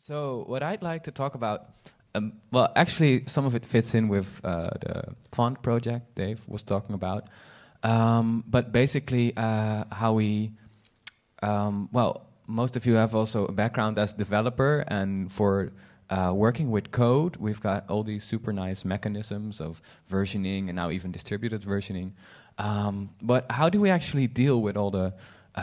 So what I'd like to talk about, well, actually, some of it fits in with the font project Dave was talking about. But basically, how we, well, most of you have also a background as developer, and for working with code, we've got all these super nice mechanisms of versioning and now even distributed versioning. But how do we actually deal with all the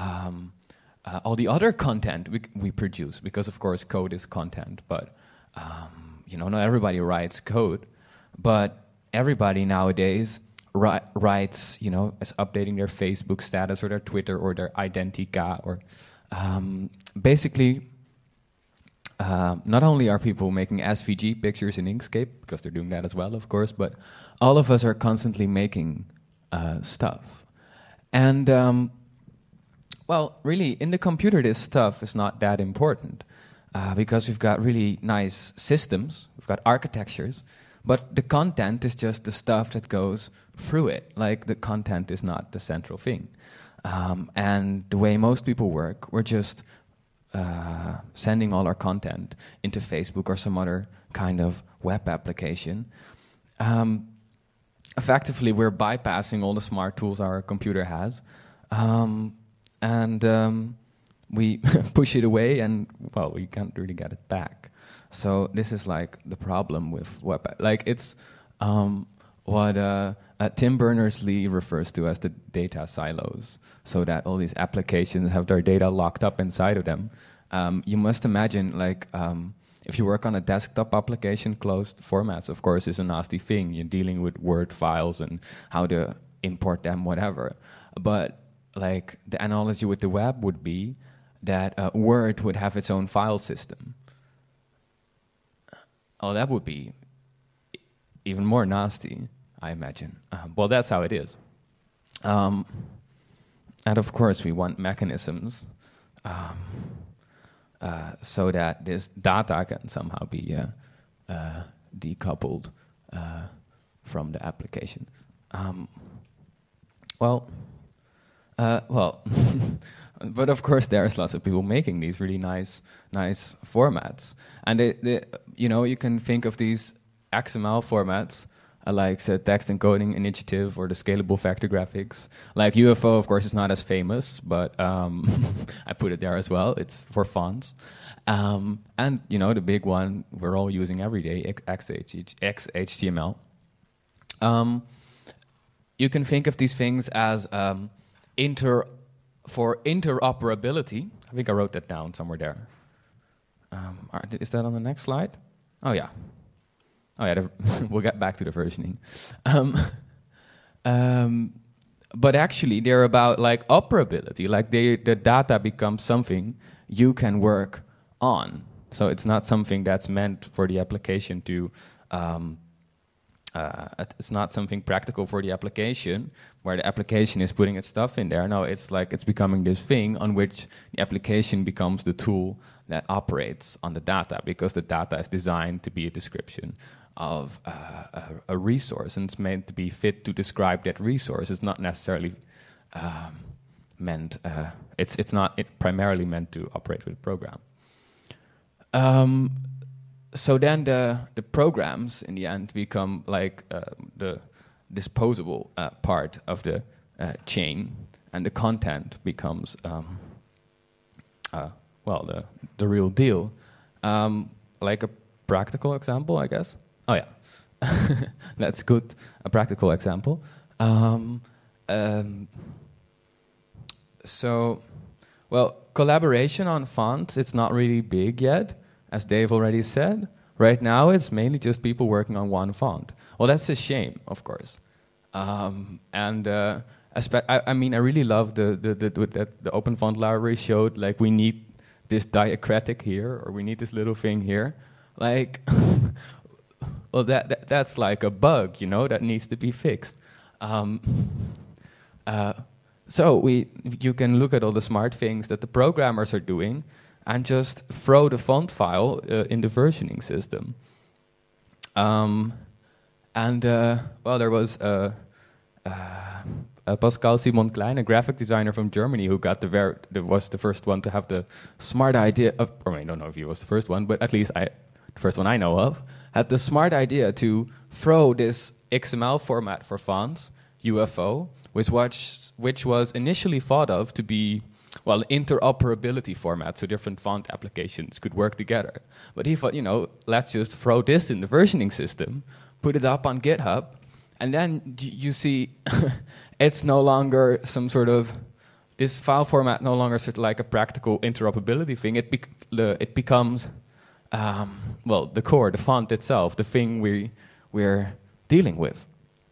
other content we produce? Because of course, code is content, but you know, not everybody writes code, but everybody nowadays writes, you know, is updating their Facebook status or their Twitter or their Identica, or basically, not only are people making SVG pictures in Inkscape, because they're doing that as well, of course, but all of us are constantly making stuff. And well, really, in the computer, this stuff is not that important because we've got really nice systems, we've got architectures, but the content is just the stuff that goes through it. Like, the content is not the central thing. And the way most people work, we're just sending all our content into Facebook or some other kind of web application. Effectively, we're bypassing all the smart tools our computer has. And we push it away, and, well, we can't really get it back. So this is like the problem with web. Like, it's what Tim Berners-Lee refers to as the data silos, so that all these applications have their data locked up inside of them. You must imagine, like, if you work on a desktop application, closed formats, of course, is a nasty thing. You're dealing with Word files and how to import them, whatever. But like, the analogy with the web would be that Word would have its own file system. Oh, that would be even more nasty, I imagine. Well, that's how it is. And of course, we want mechanisms so that this data can somehow be decoupled from the application. But of course, there's lots of people making these really nice formats, and you know, you can think of these XML formats like the Text Encoding Initiative or the Scalable Vector Graphics. Like UFO, of course, is not as famous, but I put it there as well. It's for fonts, and you know, the big one we're all using every day, XHTML. You can think of these things as for interoperability. I think I wrote that down somewhere there. Is that on the next slide? Oh yeah. We'll get back to the versioning. But actually, they're about like operability. Like, the data becomes something you can work on. So it's not something that's meant for the application to. It's not something practical for the application, where the application is putting its stuff in there. No, it's like it's becoming this thing on which the application becomes the tool that operates on the data, because the data is designed to be a description of a resource, and it's meant to be fit to describe that resource. It's not necessarily meant. It's not primarily meant to operate with a program. So then the programs in the end become like the disposable part of the chain, and the content becomes well, the real deal. Like a practical example, I guess. Oh yeah, that's good. A practical example. So, well, collaboration on fonts, it's not really big yet. As Dave already said, right now it's mainly just people working on one font. Well, that's a shame, of course. I mean, I really love the Open Font Library showed, like, we need this diacritic here, or we need this little thing here. Like, well, that's like a bug, you know, that needs to be fixed. So you can look at all the smart things that the programmers are doing, and just throw the font file in the versioning system. Well, there was a Pascal Simon Klein, a graphic designer from Germany, who got was the first one to have the smart idea of, or I don't know if he was the first one, but at least the first one I know of, had the smart idea to throw this XML format for fonts, UFO, which was initially thought of to be, well, interoperability format, so different font applications could work together. But he thought, let's just throw this in the versioning system, put it up on GitHub, and then you see it's no longer some sort of, this file format no longer sort of like a practical interoperability thing. It becomes, the core, the font itself, the thing we're dealing with.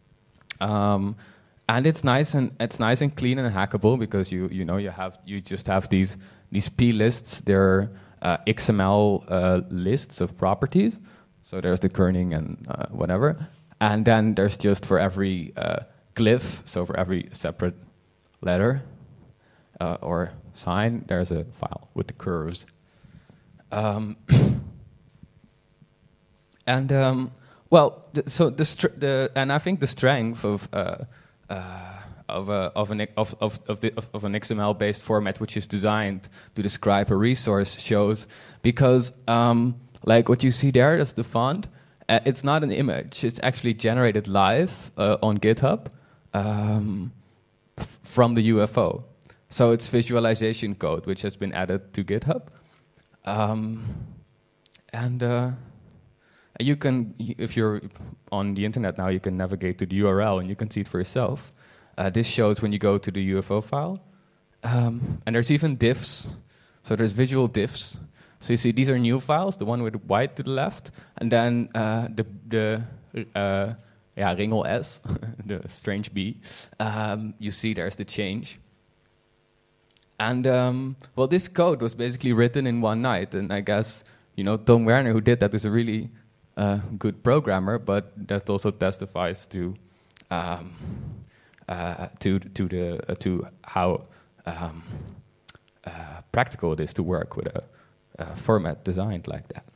And it's nice and clean and hackable, because you just have these P lists. They're XML lists of properties. So there's the kerning and whatever, and then there's just for every glyph, so for every separate letter or sign, there's a file with the curves. And I think the strength of an XML-based format which is designed to describe a resource shows, because like what you see there, that's the font. It's not an image; it's actually generated live on GitHub from the UFO. So it's visualization code which has been added to GitHub, you can, if you're on the internet now, you can navigate to the URL and you can see it for yourself. This shows when you go to the UFO file. And there's even diffs. So there's visual diffs. So you see these are new files, the one with white to the left, and then the Ringel S, the strange B. You see there's the change. And this code was basically written in one night, and I guess Tom Werner, who did that, is a really good programmer, but that also testifies to how practical it is to work with a format designed like that.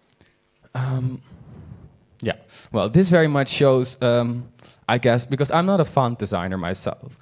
This very much shows, I guess, because I'm not a font designer myself.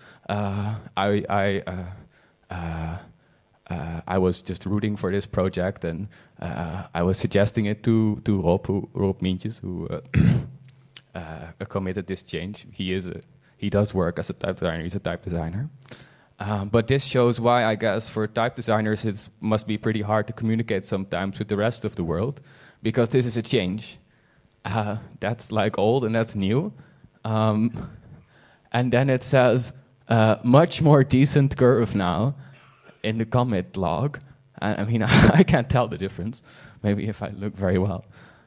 I was just rooting for this project, and I was suggesting it to Rob Mientjes, who committed this change. He does work as a type designer. He's a type designer. But this shows why, I guess, for type designers, it must be pretty hard to communicate sometimes with the rest of the world, because this is a change. That's like old and that's new. And then it says, much more decent curve now in the commit log. I mean, I can't tell the difference, maybe if I look very well.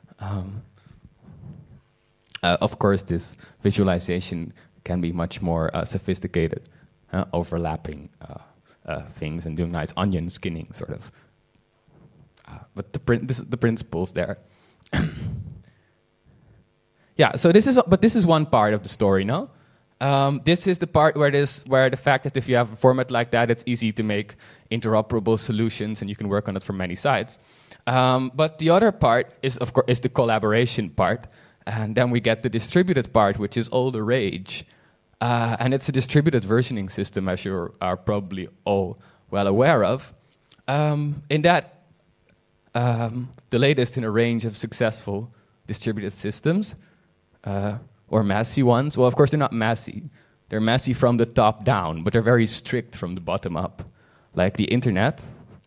Of course, this visualization can be much more sophisticated, overlapping things and doing nice onion skinning, sort of. But the principle's there. So this is one part of the story, no? This is the part where the fact that if you have a format like that, it's easy to make interoperable solutions and you can work on it from many sides. But the other part is, of course, the collaboration part, and then we get the distributed part, which is all the rage, and it's a distributed versioning system, as you are probably all well aware of. In that, the latest in a range of successful distributed systems. Or messy ones. Well, of course, they're not messy. They're messy from the top down, but they're very strict from the bottom up. Like the internet.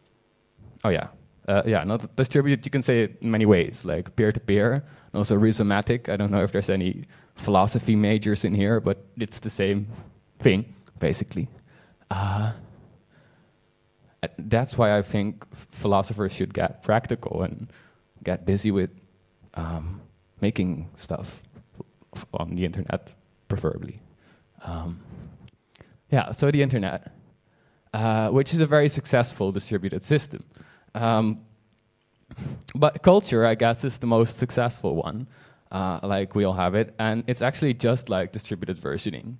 Not distributed, you can say it in many ways, like peer-to-peer, and also rhizomatic. I don't know if there's any philosophy majors in here, but it's the same thing, basically. That's why I think philosophers should get practical and get busy with making stuff on the internet, preferably. So the internet, which is a very successful distributed system. But culture, I guess, is the most successful one. Like we all have it, and it's actually just like distributed versioning.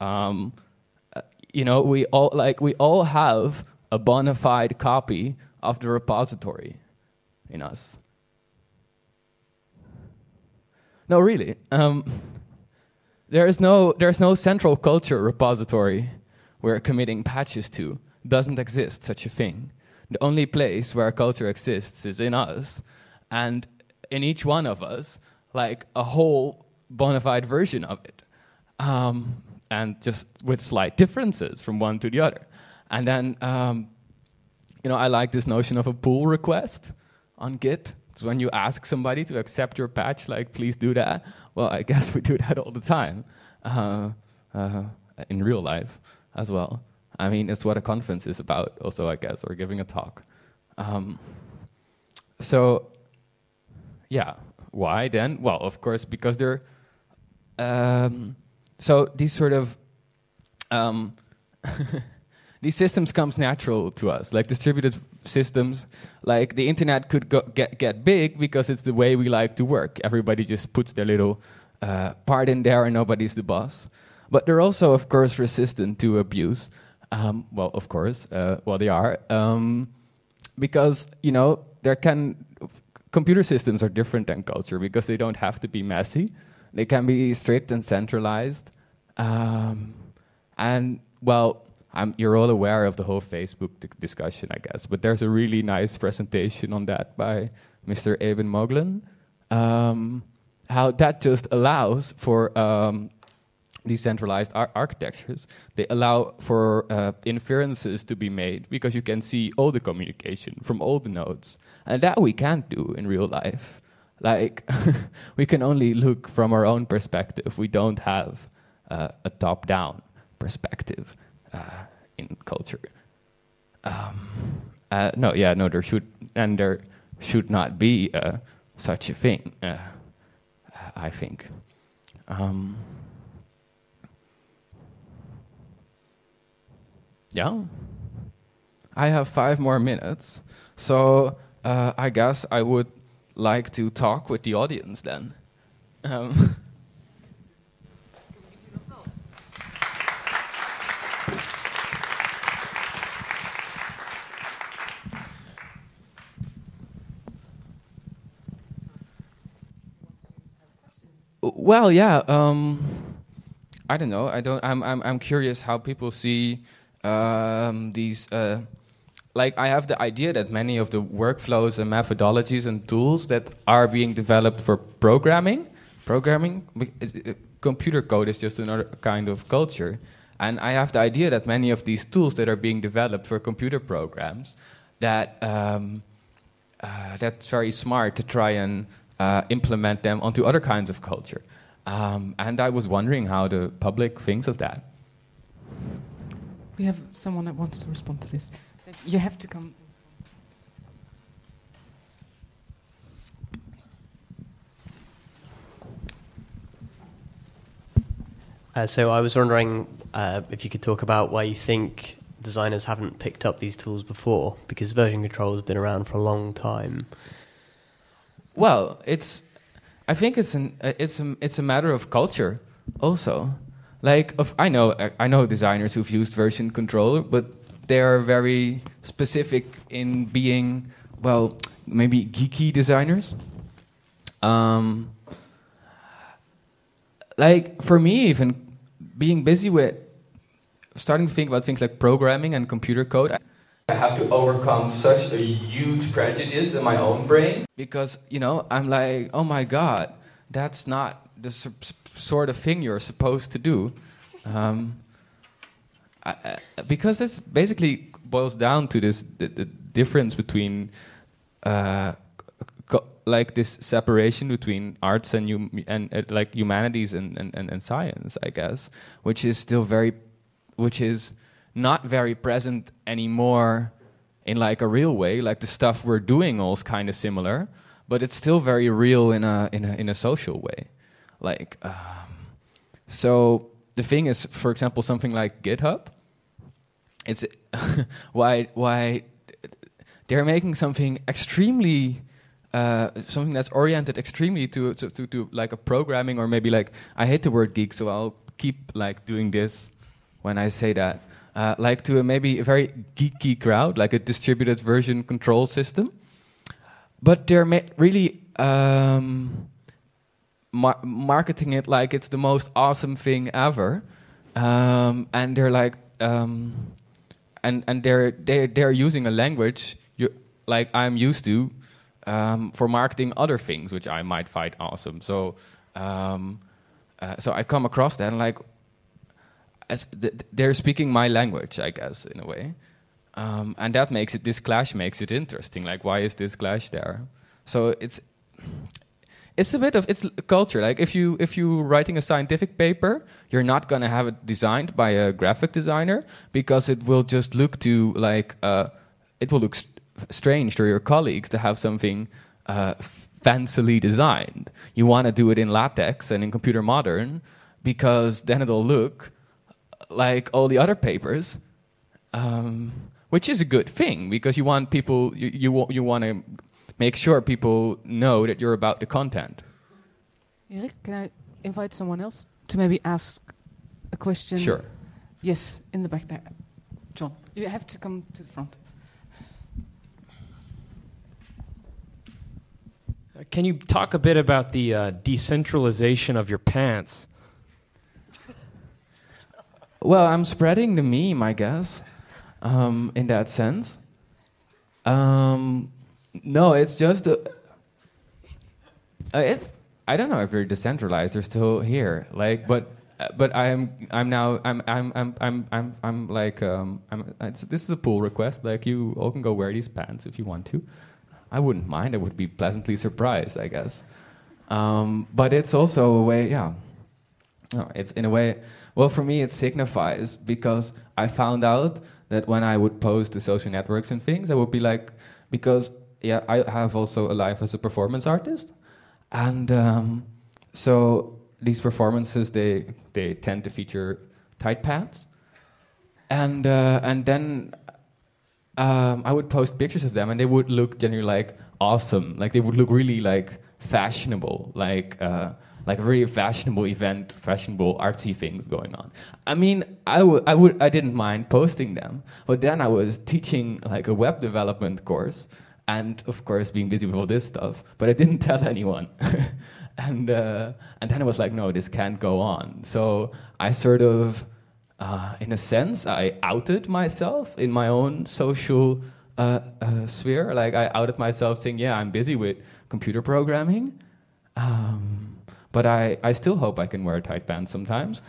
We all have a bona fide copy of the repository in us. No, really. there's no central culture repository where committing patches to. Doesn't exist such a thing. The only place where culture exists is in us, and in each one of us, like a whole bona fide version of it, and just with slight differences from one to the other. And then, I like this notion of a pull request on Git. It's when you ask somebody to accept your patch, like, please do that. Well, I guess we do that all the time in real life as well. I mean, it's what a conference is about also, I guess, or giving a talk. Why then? Well, of course, because they're... so these sort of... these systems comes natural to us, like distributed systems. Like the internet could get big because it's the way we like to work. Everybody just puts their little part in there and nobody's the boss. But they're also, of course, resistant to abuse. Well, of course, they are. Because, computer systems are different than culture because they don't have to be messy. They can be strict and centralized. You're all aware of the whole Facebook discussion, I guess, but there's a really nice presentation on that by Mr. Eben Moglen, how that just allows for decentralized architectures. They allow for inferences to be made because you can see all the communication from all the nodes, and that we can't do in real life. Like, we can only look from our own perspective. We don't have a top-down perspective. In culture, there should not be such a thing. I think. I have 5 more minutes, so I guess I would like to talk with the audience then. Well, yeah. I don't know. I'm curious how people see these. Like, I have the idea that many of the workflows and methodologies and tools that are being developed for programming, computer code is just another kind of culture, and I have the idea that many of these tools that are being developed for computer programs, that that's very smart to try and implement them onto other kinds of culture. And I was wondering how the public thinks of that. We have someone that wants to respond to this. You have to come. So I was wondering if you could talk about why you think designers haven't picked up these tools before, because version control has been around for a long time. Well, I think it's a matter of culture, also. Like, I know designers who've used version control, but they are very specific in being, well, maybe geeky designers. Like, for me, even being busy with starting to think about things like programming and computer code, I have to overcome such a huge prejudice in my own brain because, I'm like, oh my God, that's not the sort of thing you're supposed to do. Because this basically boils down to the difference between like this separation between arts and like humanities and science, I guess, which is not very present anymore in like a real way. Like the stuff we're doing all is kind of similar, but it's still very real in a social way. Like, so the thing is, for example, something like GitHub. It's why they're making something extremely something that's oriented extremely to like a programming, or maybe like, I hate the word geek, so I'll keep like doing this when I say that. Like to maybe a very geeky crowd, like a distributed version control system. But they're really marketing it like it's the most awesome thing ever, and they're like, and they're using a language like I'm used to for marketing other things which I might find awesome. So I come across that and like, they're speaking my language, I guess, in a way, and that makes it, this clash makes it interesting. Like, why is this clash there? So it's a bit of, it's culture. Like if you writing a scientific paper, you're not going to have it designed by a graphic designer because it will just look too like it will look strange to your colleagues to have something fancily designed. You want to do it in LaTeX and in computer modern because then it'll look like all the other papers, which is a good thing because you want people, you want to make sure people know that you're about the content. Erik, can I invite someone else to maybe ask a question? Sure. Yes, in the back there. John, you have to come to the front. Can you talk a bit about the decentralization of your pants? Well, I'm spreading the meme, I guess, in that sense. No, it's just I don't know if they're decentralized. They're still here. Like, but this is a pull request. Like, you all can go wear these pants if you want to. I wouldn't mind. I would be pleasantly surprised, I guess. But it's also a way, yeah. No, it's in a way. Well, for me, it signifies because I found out that when I would post to social networks and things, I would be like, because. Yeah, I have also a life as a performance artist, and so these performances they tend to feature tight pants, and then I would post pictures of them, and they would look generally like awesome, like they would look really like fashionable, like a very fashionable event, fashionable artsy things going on. I mean, I didn't mind posting them, but then I was teaching like a web development course. And of course, being busy with all this stuff, but I didn't tell anyone. and then I was like, no, this can't go on. So I sort of, in a sense, I outed myself in my own social sphere. Like I outed myself saying, yeah, I'm busy with computer programming, but I still hope I can wear tight pants sometimes.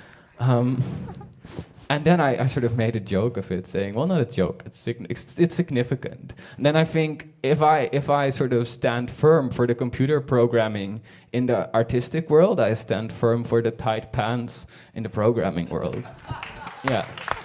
And then I sort of made a joke of it, saying, well, not a joke, it's significant. And then I think if I sort of stand firm for the computer programming in the artistic world, I stand firm for the tight pants in the programming world. Yeah.